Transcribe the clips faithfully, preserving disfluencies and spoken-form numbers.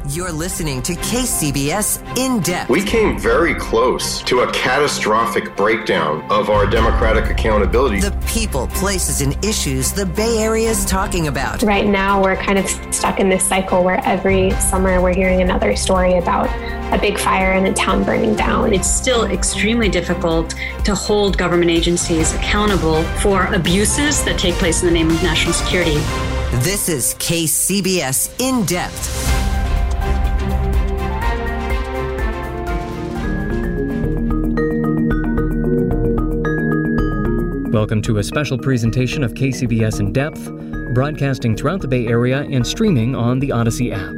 You're listening to K C B S In Depth. We came very close to a catastrophic breakdown of our democratic accountability. The people, places, and issues the Bay Area is talking about. Right now, we're kind of stuck in this cycle where every summer we're hearing another story about a big fire and a town burning down. It's still extremely difficult to hold government agencies accountable for abuses that take place in the name of national security. This is K C B S In Depth. Welcome to a special presentation of K C B S In Depth, broadcasting throughout the Bay Area and streaming on the Odyssey app.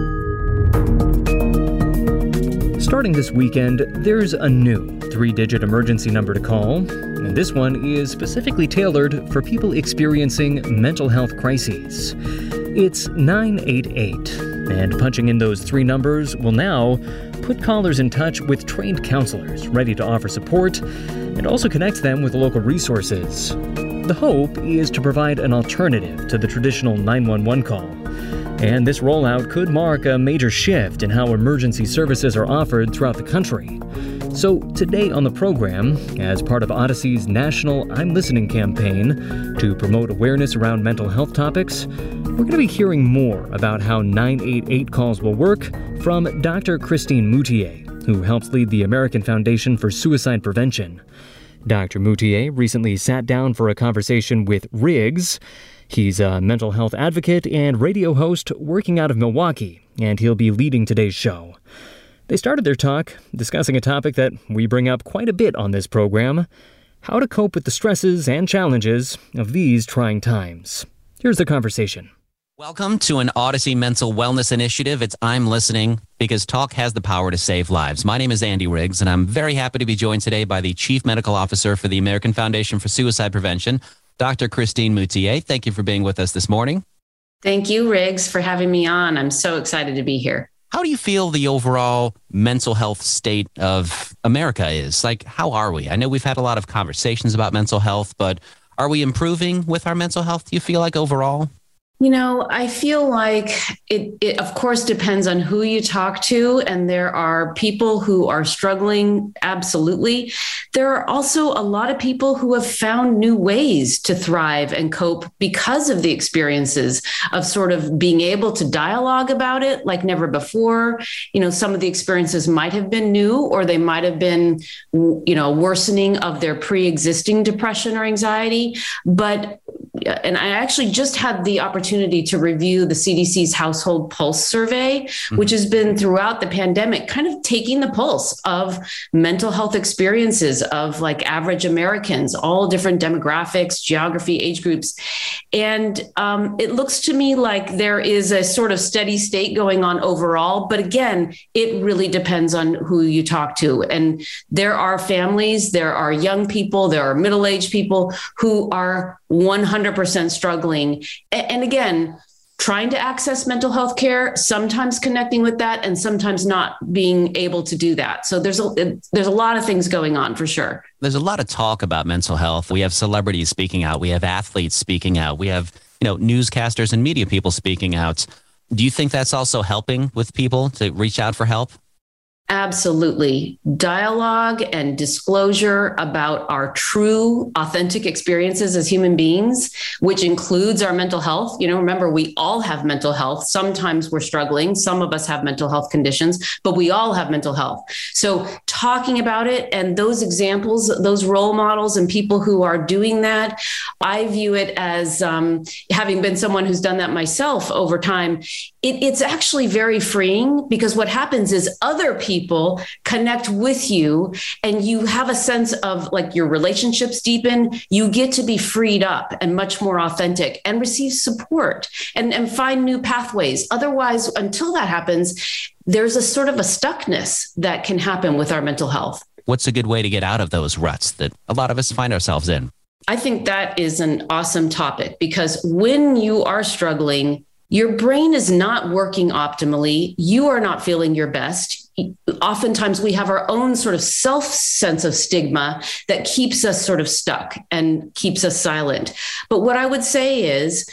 Starting this weekend, there's a new three-digit emergency number to call, and this one is specifically tailored for people experiencing mental health crises. It's nine eight eight, and punching in those three numbers will now put callers in touch with trained counselors ready to offer support and also connect them with local resources. The hope is to provide an alternative to the traditional nine one one call, and this rollout could mark a major shift in how emergency services are offered throughout the country. So today on the program, as part of Odyssey's national I'm Listening campaign to promote awareness around mental health topics, we're going to be hearing more about how nine eight eight calls will work from Doctor Christine Moutier, who helps lead the American Foundation for Suicide Prevention. Doctor Moutier recently sat down for a conversation with Riggs. He's a mental health advocate and radio host working out of Milwaukee, and he'll be leading today's show. They started their talk discussing a topic that we bring up quite a bit on this program: how to cope with the stresses and challenges of these trying times. Here's the conversation. Welcome to an Odyssey Mental Wellness Initiative. It's I'm Listening, because talk has the power to save lives. My name is Andy Riggs, and I'm very happy to be joined today by the Chief Medical Officer for the American Foundation for Suicide Prevention, Doctor Christine Moutier. Thank you for being with us this morning. Thank you, Riggs, for having me on. I'm so excited to be here. How do you feel the overall mental health state of America is? Like, how are we? I know we've had a lot of conversations about mental health, but are we improving with our mental health, do you feel like, overall? You know, I feel like it, it, of course, depends on who you talk to. And there are people who are struggling. Absolutely. There are also a lot of people who have found new ways to thrive and cope because of the experiences of sort of being able to dialogue about it like never before. You know, some of the experiences might have been new, or they might have been, you know, worsening of their pre-existing depression or anxiety. But and I actually just had the opportunity to review the C D C's Household Pulse Survey, mm-hmm. which has been throughout the pandemic, kind of taking the pulse of mental health experiences of like average Americans, all different demographics, geography, age groups. And um, it looks to me like there is a sort of steady state going on overall. But again, it really depends on who you talk to. And there are families, there are young people, there are middle-aged people who are one hundred percent struggling. And again, trying to access mental health care, sometimes connecting with that and sometimes not being able to do that. So there's a, there's a lot of things going on for sure. There's a lot of talk about mental health. We have celebrities speaking out. We have athletes speaking out. We have, you know, newscasters and media people speaking out. Do you think that's also helping with people to reach out for help? Absolutely. Dialogue and disclosure about our true, authentic experiences as human beings, which includes our mental health. You know, remember, we all have mental health. Sometimes we're struggling. Some of us have mental health conditions, but we all have mental health. So talking about it and those examples, those role models and people who are doing that, I view it as um, having been someone who's done that myself over time. It, it's actually very freeing, because what happens is other people people connect with you and you have a sense of like your relationships deepen, you get to be freed up and much more authentic and receive support and, and find new pathways. Otherwise, until that happens, there's a sort of a stuckness that can happen with our mental health. What's a good way to get out of those ruts that a lot of us find ourselves in? I think that is an awesome topic, because when you are struggling, your brain is not working optimally. You are not feeling your best. Oftentimes we have our own sort of self sense of stigma that keeps us sort of stuck and keeps us silent. But what I would say is,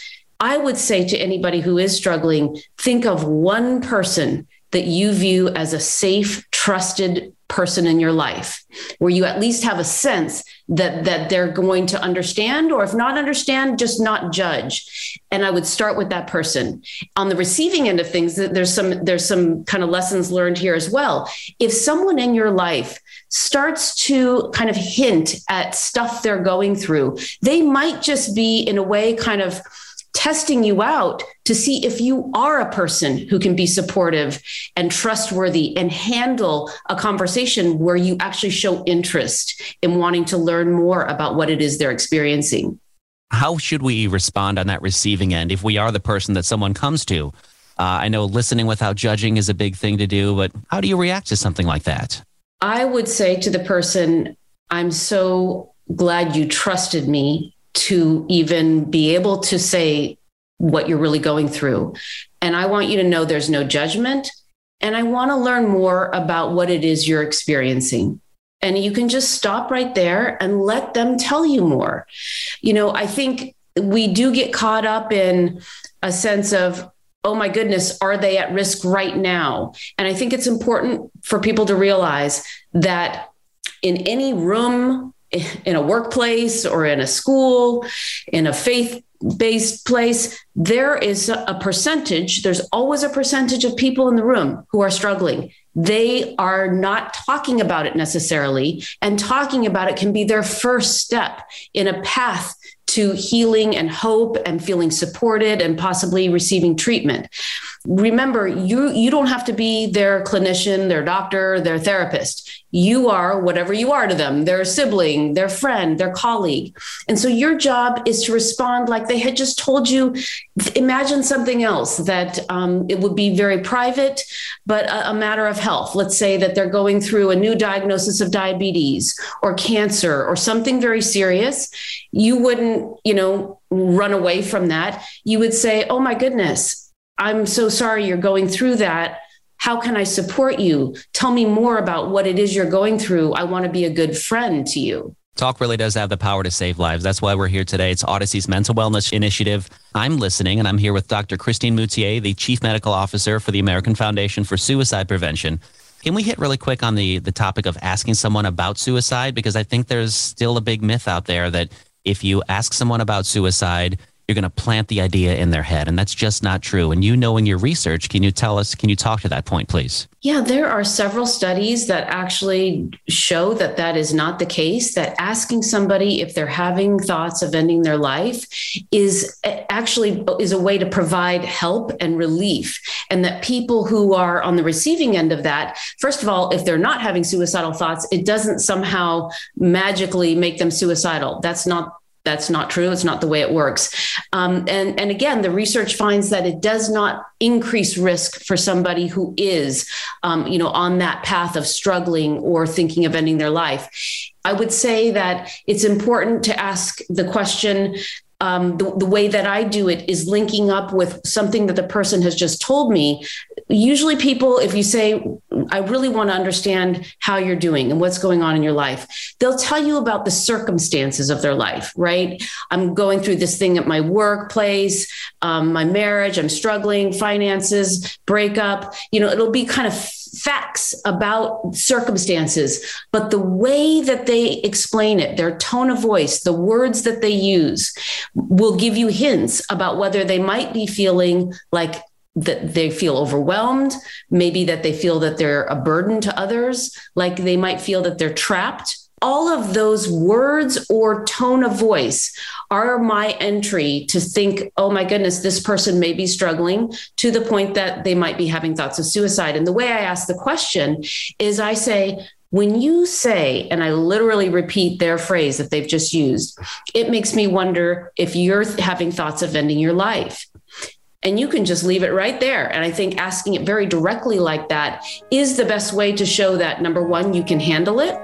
I would say to anybody who is struggling, think of one person that you view as a safe, trusted person in your life, where you at least have a sense that that they're going to understand, or if not understand, just not judge. And I would start with that person. On the receiving end of things, there's some there's some kind of lessons learned here as well. If someone in your life starts to kind of hint at stuff they're going through, they might just be in a way kind of testing you out to see if you are a person who can be supportive and trustworthy and handle a conversation where you actually show interest in wanting to learn more about what it is they're experiencing. How should we respond on that receiving end if we are the person that someone comes to? Uh, I know listening without judging is a big thing to do, but how do you react to something like that? I would say to the person, I'm so glad you trusted me to even be able to say what you're really going through. And I want you to know there's no judgment. And I want to learn more about what it is you're experiencing. And you can just stop right there and let them tell you more. You know, I think we do get caught up in a sense of, oh my goodness, are they at risk right now? And I think it's important for people to realize that in any room, in a workplace or in a school, in a faith-based place, there is a percentage, there's always a percentage of people in the room who are struggling. They are not talking about it necessarily, and talking about it can be their first step in a path to healing and hope and feeling supported and possibly receiving treatment. Remember, you, you don't have to be their clinician, their doctor, their therapist. You are whatever you are to them, their sibling, their friend, their colleague. And so your job is to respond like they had just told you. Imagine something else that um, it would be very private, but a, a matter of health. Let's say that they're going through a new diagnosis of diabetes or cancer or something very serious. You wouldn't, you know, run away from that. You would say, oh my goodness, I'm so sorry you're going through that. How can I support you? Tell me more about what it is you're going through. I want to be a good friend to you. Talk really does have the power to save lives. That's why we're here today. It's Odyssey's Mental Wellness Initiative. I'm listening, and I'm here with Doctor Christine Moutier, the Chief Medical Officer for the American Foundation for Suicide Prevention. Can we hit really quick on the, the topic of asking someone about suicide? Because I think there's still a big myth out there that if you ask someone about suicide, you're going to plant the idea in their head. And that's just not true. And you knowing your research, can you tell us, can you talk to that point, please? Yeah, there are several studies that actually show that that is not the case, that asking somebody if they're having thoughts of ending their life is actually is a way to provide help and relief. And that people who are on the receiving end of that, first of all, if they're not having suicidal thoughts, it doesn't somehow magically make them suicidal. That's not That's not true. It's not the way it works. Um, and, and again, the research finds that it does not increase risk for somebody who is, um, you know, on that path of struggling or thinking of ending their life. I would say that it's important to ask the question. Um, the, the way that I do it is linking up with something that the person has just told me. Usually people, if you say, I really want to understand how you're doing and what's going on in your life, they'll tell you about the circumstances of their life, right? I'm going through this thing at my workplace, um, my marriage, I'm struggling, finances, breakup, you know, it'll be kind of facts about circumstances, but the way that they explain it, their tone of voice, the words that they use will give you hints about whether they might be feeling like that they feel overwhelmed, maybe that they feel that they're a burden to others, like they might feel that they're trapped. All of those words or tone of voice are my entry to think, oh my goodness, this person may be struggling to the point that they might be having thoughts of suicide. And the way I ask the question is I say, when you say, and I literally repeat their phrase that they've just used, it makes me wonder if you're having thoughts of ending your life. And you can just leave it right there. And I think asking it very directly like that is the best way to show that, number one, you can handle it.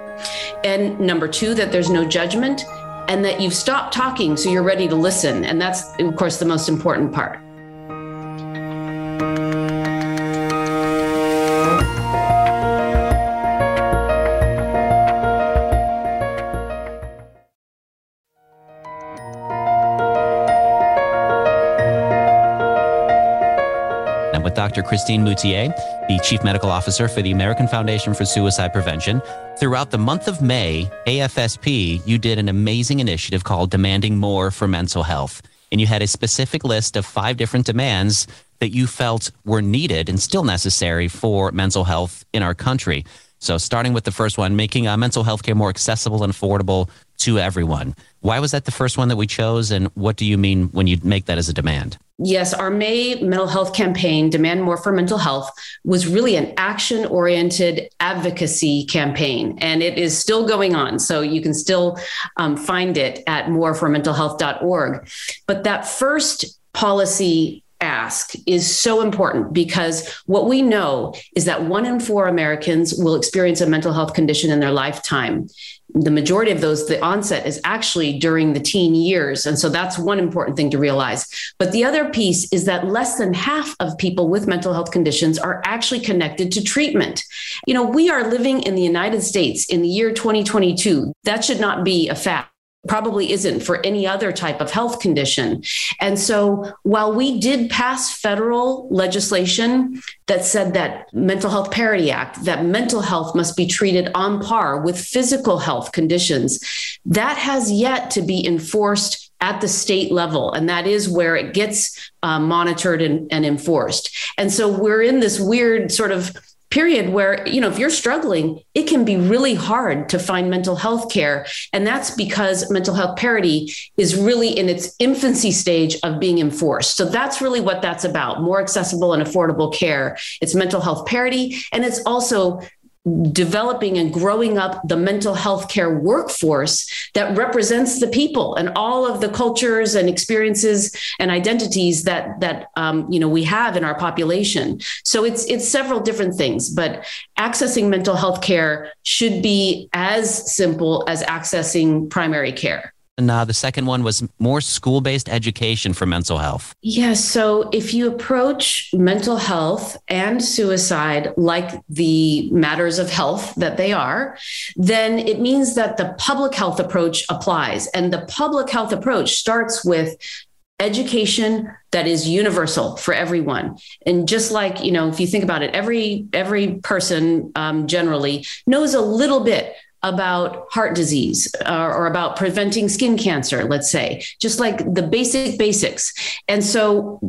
And number two, that there's no judgment and that you've stopped talking. So you're ready to listen. And that's, of course, the most important part. Doctor Christine Moutier, the Chief Medical Officer for the American Foundation for Suicide Prevention. Throughout the month of May, A F S P, you did an amazing initiative called Demanding More for Mental Health. And you had a specific list of five different demands that you felt were needed and still necessary for mental health in our country. So starting with the first one, making uh, mental health care more accessible and affordable to everyone. Why was that the first one that we chose? And what do you mean when you make that as a demand? Yes, our May mental health campaign, Demand More for Mental Health, was really an action-oriented advocacy campaign, and it is still going on. So you can still um, find it at more for mental health dot org. But that first policy ask is so important because what we know is that one in four Americans will experience a mental health condition in their lifetime. The majority of those, the onset is actually during the teen years. And so that's one important thing to realize. But the other piece is that less than half of people with mental health conditions are actually connected to treatment. You know, we are living in the United States in the year twenty twenty-two. That should not be a fact. Probably isn't for any other type of health condition. And so while we did pass federal legislation that said that Mental Health Parity Act, that mental health must be treated on par with physical health conditions, that has yet to be enforced at the state level. And that is where it gets uh, monitored and, and enforced. And so we're in this weird sort of period where, you know, if you're struggling, it can be really hard to find mental health care. And that's because mental health parity is really in its infancy stage of being enforced. So that's really what that's about, more accessible and affordable care. It's mental health parity, and it's also developing and growing up the mental health care workforce that represents the people and all of the cultures and experiences and identities that that um, you know we have in our population. So it's it's several different things, but accessing mental health care should be as simple as accessing primary care. And uh, the second one was more school-based education for mental health. Yes. So if you approach mental health and suicide like the matters of health that they are, then it means that the public health approach applies. And the public health approach starts with education that is universal for everyone. And just like, you know, if you think about it, every every person um, generally knows a little bit about heart disease uh, or about preventing skin cancer, let's say, just like the basic basics. And so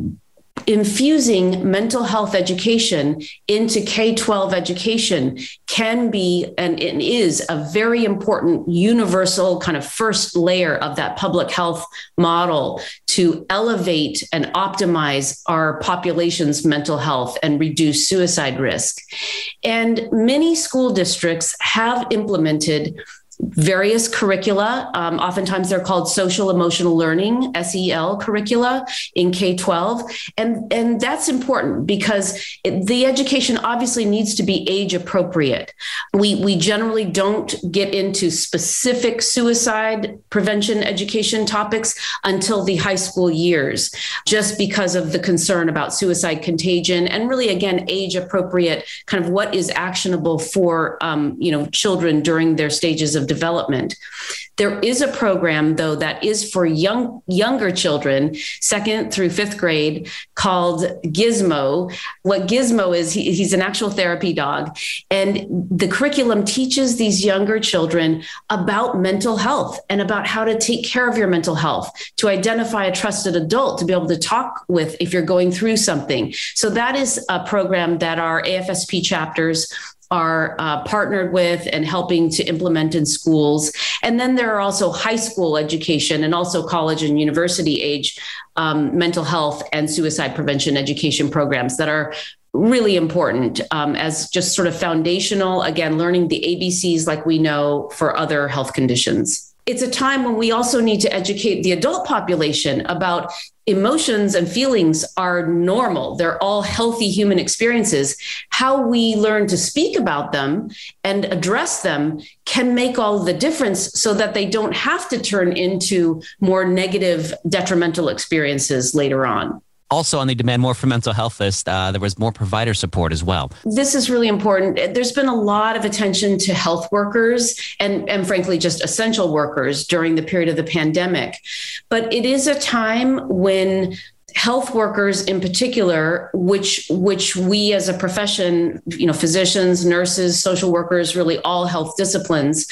infusing mental health education into K twelve education can be and it is a very important universal kind of first layer of that public health model to elevate and optimize our population's mental health and reduce suicide risk. And many school districts have implemented various curricula. Um, oftentimes they're called social emotional learning, S E L curricula in K twelve. And, and that's important because it, the education obviously needs to be age appropriate. We, we generally don't get into specific suicide prevention education topics until the high school years, just because of the concern about suicide contagion and really, again, age appropriate, kind of what is actionable for um, you know, children during their stages of development. There is a program, though, that is for young younger children, second through fifth grade, called Gizmo. What Gizmo is, he, he's an actual therapy dog. And the curriculum teaches these younger children about mental health and about how to take care of your mental health, to identify a trusted adult, to be able to talk with if you're going through something. So that is a program that our A F S P chapters are uh, partnered with and helping to implement in schools. And then there are also high school education and also college and university age um, mental health and suicide prevention education programs that are really important um, as just sort of foundational, again, learning the A B Cs like we know for other health conditions. It's a time when we also need to educate the adult population about emotions and feelings are normal. They're all healthy human experiences. How we learn to speak about them and address them can make all the difference so that they don't have to turn into more negative, detrimental experiences later on. Also on the Demand More for Mental Health list, uh, there was more provider support as well. This is really important. There's been a lot of attention to health workers and, and frankly, just essential workers during the period of the pandemic. But it is a time when health workers in particular, which which we as a profession, you know, physicians, nurses, social workers, really all health disciplines,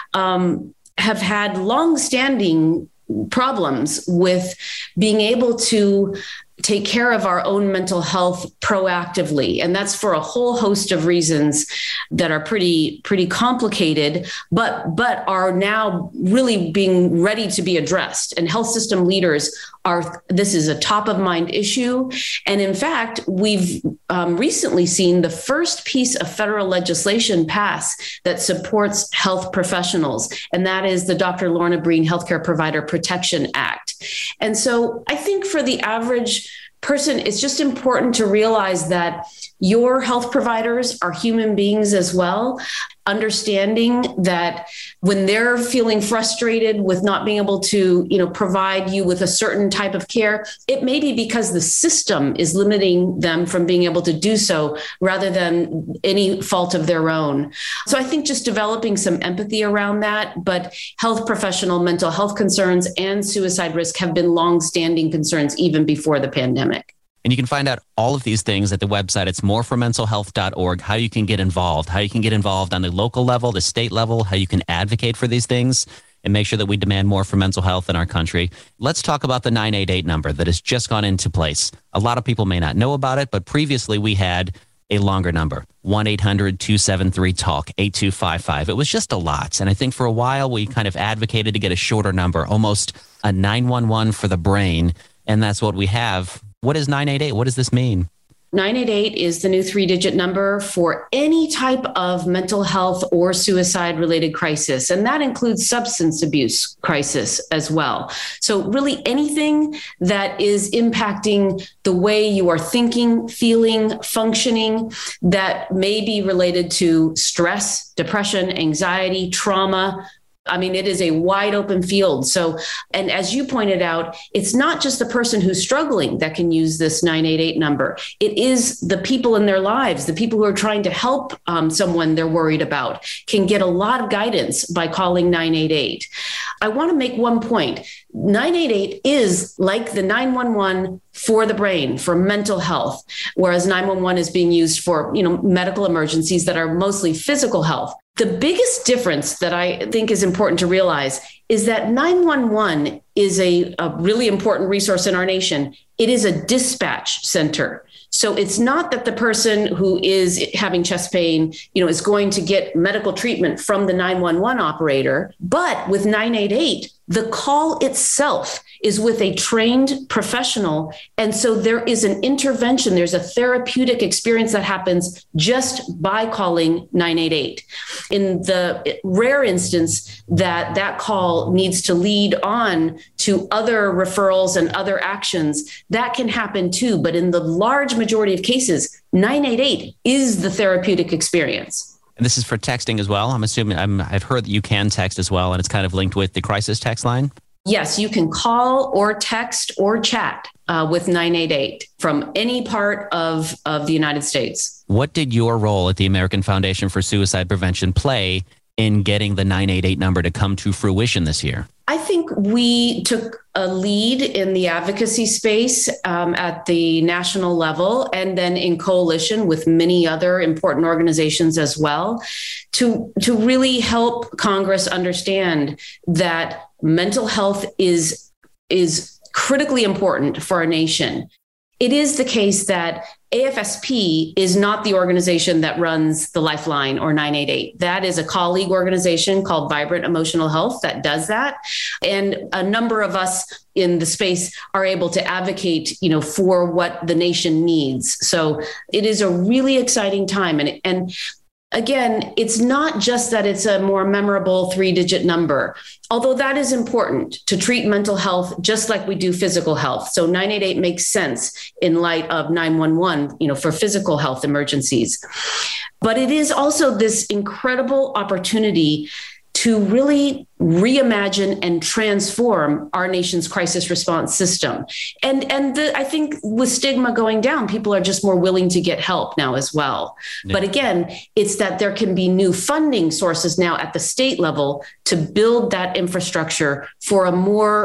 um, have had longstanding problems with being able to take care of our own mental health proactively. And that's for a whole host of reasons that are pretty, pretty complicated, but, but are now really being ready to be addressed. And health system leaders are, this is a top of mind issue. And in fact, we've um, recently seen the first piece of federal legislation pass that supports health professionals. And that is the Doctor Lorna Breen Healthcare Provider Protection Act. And so I think for the average person, it's just important to realize that your health providers are human beings as well, understanding that when they're feeling frustrated with not being able to, you know, provide you with a certain type of care, it may be because the system is limiting them from being able to do so rather than any fault of their own. So I think just developing some empathy around that, but health professional mental health concerns and suicide risk have been longstanding concerns even before the pandemic. And you can find out all of these things at the website. It's more for mental health dot org, how you can get involved, how you can get involved on the local level, the state level, how you can advocate for these things and make sure that we demand more for mental health in our country. Let's talk about the nine eight eight number that has just gone into place. A lot of people may not know about it, but previously we had a longer number, one eight hundred two seven three talk, eight two five five. It was just a lot. And I think for a while we kind of advocated to get a shorter number, almost a nine one one for the brain. And that's what we have. What is nine eight eight? What does this mean? nine eight eight is the new three-digit number for any type of mental health or suicide-related crisis, and that includes substance abuse crisis as well. So really anything that is impacting the way you are thinking, feeling, functioning, that may be related to stress, depression, anxiety, trauma. I mean, it is a wide open field. So, and as you pointed out, it's not just the person who's struggling that can use this nine eight eight number. It is the people in their lives, the people who are trying to help um, someone they're worried about can get a lot of guidance by calling nine eight eight. I want to make one point. nine eight eight is like the nine one one for the brain, for mental health, whereas nine one one is being used for, you know, medical emergencies that are mostly physical health. The biggest difference that I think is important to realize is that nine one one is a, a really important resource in our nation. It is a dispatch center. So it's not that the person who is having chest pain, you know, is going to get medical treatment from the nine one one operator, but with nine eight eight, the call itself is with a trained professional. And so there is an intervention. There's a therapeutic experience that happens just by calling nine eight eight. In the rare instance that that call needs to lead on to other referrals and other actions, that can happen too. But in the large majority of cases, nine eight eight is the therapeutic experience. And this is for texting as well. I'm assuming I'm, I've heard that you can text as well, and it's kind of linked with the crisis text line. Yes, you can call or text or chat uh, with nine eight eight from any part of, of the United States. What did your role at the American Foundation for Suicide Prevention play in getting the nine eight eight number to come to fruition this year? I think we took a lead in the advocacy space um, at the national level and then in coalition with many other important organizations as well to, to really help Congress understand that mental health is, is critically important for our nation. It is the case that A F S P is not the organization that runs the Lifeline or nine eight eight. That is a colleague organization called Vibrant Emotional Health that does that. And a number of us in the space are able to advocate, you know, for what the nation needs. So it is a really exciting time. And, and again, it's not just that it's a more memorable three-digit number, although that is important to treat mental health just like we do physical health. So nine eight eight makes sense in light of nine one one, you know, for physical health emergencies. But it is also this incredible opportunity to really reimagine and transform our nation's crisis response system. And, and the, I think with stigma going down, people are just more willing to get help now as well. Yeah. But again, it's that there can be new funding sources now at the state level to build that infrastructure for a more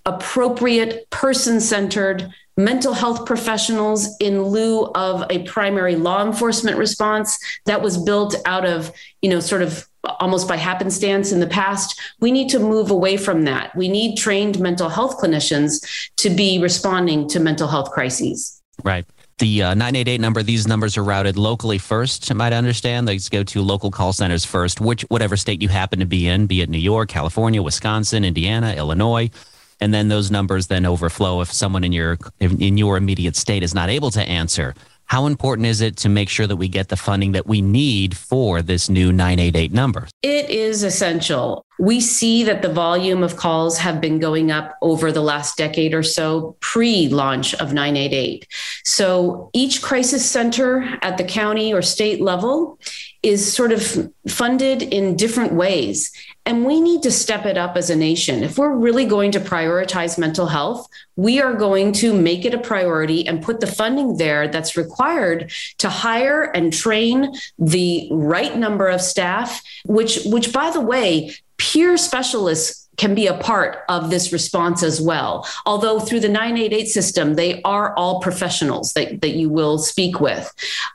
appropriate, person-centered mental health professionals in lieu of a primary law enforcement response that was built out of, you know, sort of almost by happenstance in the past. We need to move away from that. We need trained mental health clinicians to be responding to mental health crises. Right. The uh, nine eight eight number, these numbers are routed locally first, I might understand. They go to local call centers first, which whatever state you happen to be in, be it New York, California, Wisconsin, Indiana, Illinois. And then those numbers then overflow if someone in your in your immediate state is not able to answer. How important is it to make sure that we get the funding that we need for this new nine eight eight number? It is essential. We see that the volume of calls have been going up over the last decade or so pre-launch of nine eight eight. So each crisis center at the county or state level is sort of funded in different ways. And we need to step it up as a nation. If we're really going to prioritize mental health, we are going to make it a priority and put the funding there that's required to hire and train the right number of staff, which, which by the way, peer specialists can be a part of this response as well. Although through the nine eight eight system, they are all professionals that, that you will speak with.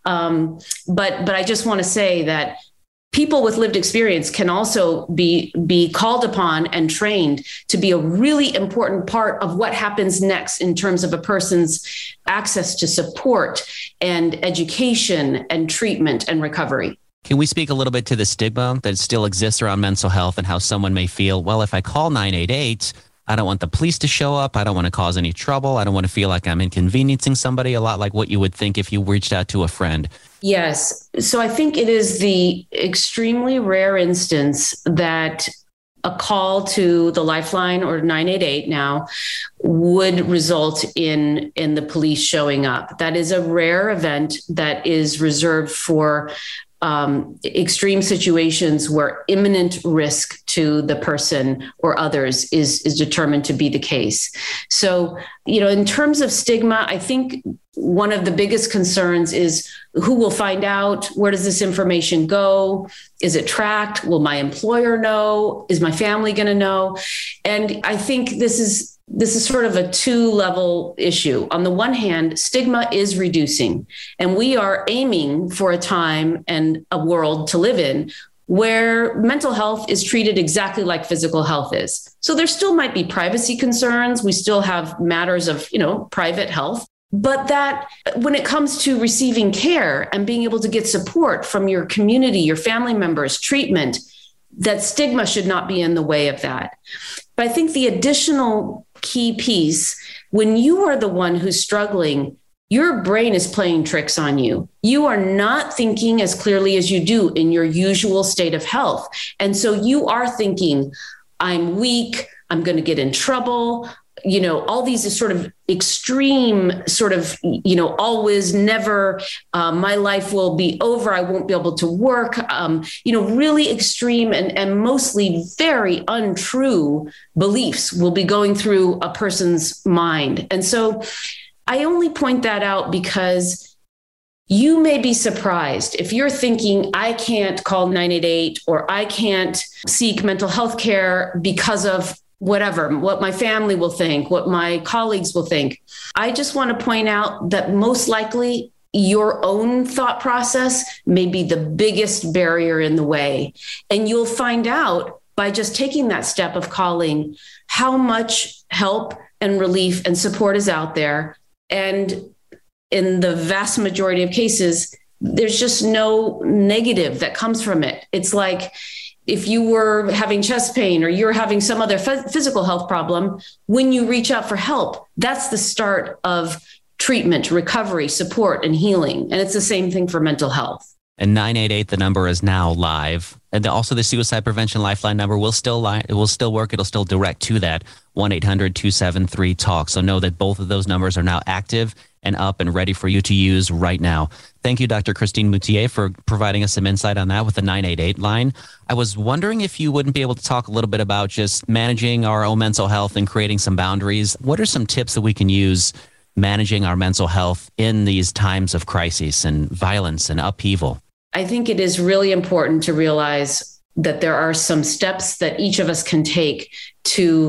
Um, but, but I just want to say that people with lived experience can also be, be called upon and trained to be a really important part of what happens next in terms of a person's access to support and education and treatment and recovery. Can we speak a little bit to the stigma that still exists around mental health and how someone may feel, well, if I call nine eight eight, I don't want the police to show up. I don't want to cause any trouble. I don't want to feel like I'm inconveniencing somebody, a lot like what you would think if you reached out to a friend. Yes. So I think it is the extremely rare instance that a call to the Lifeline or nine eight eight now would result in, in the police showing up. That is a rare event that is reserved for Um, extreme situations where imminent risk to the person or others is, is determined to be the case. So, you know, in terms of stigma, I think one of the biggest concerns is who will find out? Where does this information go? Is it tracked? Will my employer know? Is my family going to know? And I think this is This is sort of a two-level issue. On the one hand, stigma is reducing, and we are aiming for a time and a world to live in where mental health is treated exactly like physical health is. So there still might be privacy concerns. We still have matters of, you know, private health. But that when it comes to receiving care and being able to get support from your community, your family members, treatment, that stigma should not be in the way of that. But I think the additional key piece, when you are the one who's struggling, your brain is playing tricks on you. You are not thinking as clearly as you do in your usual state of health. And so you are thinking, I'm weak, I'm going to get in trouble. You know, all these sort of extreme sort of, you know, always, never, uh, my life will be over. I won't be able to work, um, you know, really extreme and, and mostly very untrue beliefs will be going through a person's mind. And so I only point that out because you may be surprised if you're thinking, I can't call nine eight eight or I can't seek mental health care because of whatever, what my family will think, what my colleagues will think. I just want to point out that most likely your own thought process may be the biggest barrier in the way. And you'll find out by just taking that step of calling how much help and relief and support is out there. And in the vast majority of cases, there's just no negative that comes from it. It's like, if you were having chest pain or you're having some other f- physical health problem, when you reach out for help, that's the start of treatment, recovery, support, and healing. And it's the same thing for mental health. And nine eight eight, the number is now live. And also the Suicide Prevention Lifeline number will still li- it will still work. It'll still direct to that one eight hundred two seven three talk. So know that both of those numbers are now active and up and ready for you to use right now. Thank you, Doctor Christine Moutier, for providing us some insight on that with the nine eight eight line. I was wondering if you wouldn't be able to talk a little bit about just managing our own mental health and creating some boundaries. What are some tips that we can use managing our mental health in these times of crisis and violence and upheaval? I think it is really important to realize that there are some steps that each of us can take to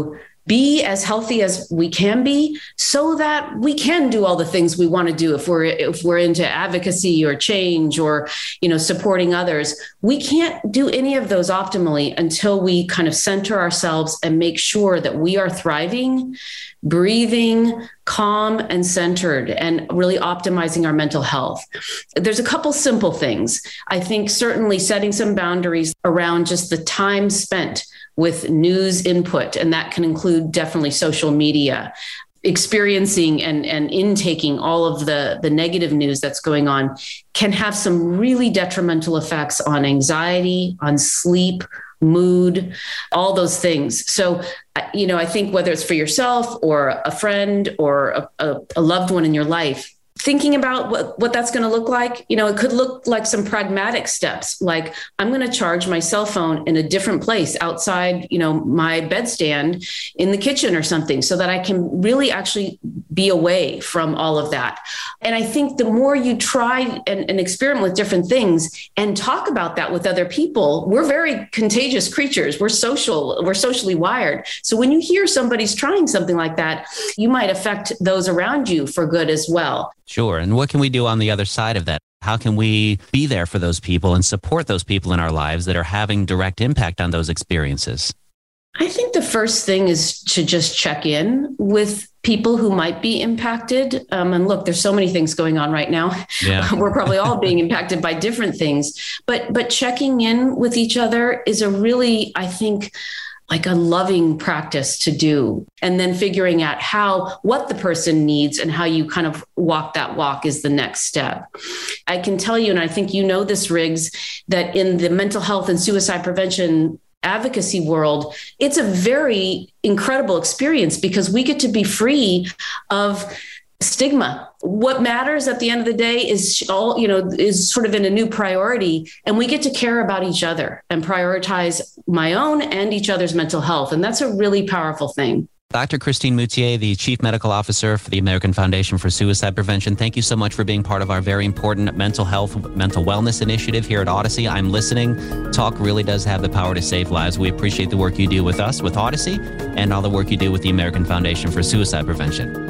be as healthy as we can be so that we can do all the things we want to do if we're if we're into advocacy or change or, you know, supporting others. We can't do any of those optimally until we kind of center ourselves and make sure that we are thriving, breathing, calm and centered, and really optimizing our mental health. There's a couple simple things. I think certainly setting some boundaries around just the time spent with news input, and that can include definitely social media, experiencing and, and intaking all of the, the negative news that's going on can have some really detrimental effects on anxiety, on sleep, mood, all those things. So, you know, I think whether it's for yourself or a friend or a, a, a loved one in your life, thinking about what, what that's going to look like, you know, it could look like some pragmatic steps, like I'm going to charge my cell phone in a different place outside, you know, my bedstand in the kitchen or something so that I can really actually be away from all of that. And I think the more you try and, and experiment with different things and talk about that with other people, we're very contagious creatures. We're social, we're socially wired. So when you hear somebody's trying something like that, you might affect those around you for good as well. Sure. And what can we do on the other side of that? How can we be there for those people and support those people in our lives that are having direct impact on those experiences? I think the first thing is to just check in with people who might be impacted. Um, and look, there's so many things going on right now. Yeah. We're probably all being impacted by different things, but but checking in with each other is a really, I think, like a loving practice to do. And then figuring out how, what the person needs and how you kind of walk that walk is the next step. I can tell you, and I think you know this, Riggs, that in the mental health and suicide prevention advocacy world, it's a very incredible experience because we get to be free of stigma. What matters at the end of the day is all, you know, is sort of in a new priority, and we get to care about each other and prioritize my own and each other's mental health. And that's a really powerful thing. Doctor Christine Moutier, the Chief Medical Officer for the American Foundation for Suicide Prevention, thank you so much for being part of our very important mental health, mental wellness initiative here at Odyssey. I'm listening. Talk really does have the power to save lives. We appreciate the work you do with us, with Odyssey, and all the work you do with the American Foundation for Suicide Prevention.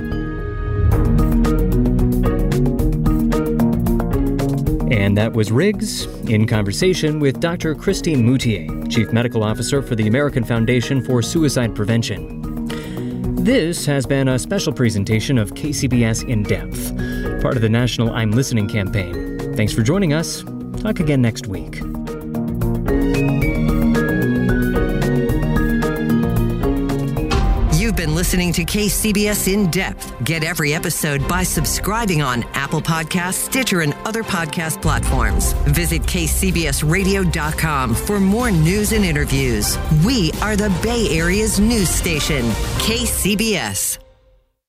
And that was Riggs in conversation with Doctor Christine Moutier, Chief Medical Officer for the American Foundation for Suicide Prevention. This has been a special presentation of K C B S In Depth, part of the National I'm Listening campaign. Thanks for joining us. Talk again next week. You've been listening to K C B S In Depth. Get every episode by subscribing on Apple Podcasts, Stitcher, and other podcast platforms. Visit K C B S radio dot com for more news and interviews. We are the Bay Area's news station, K C B S.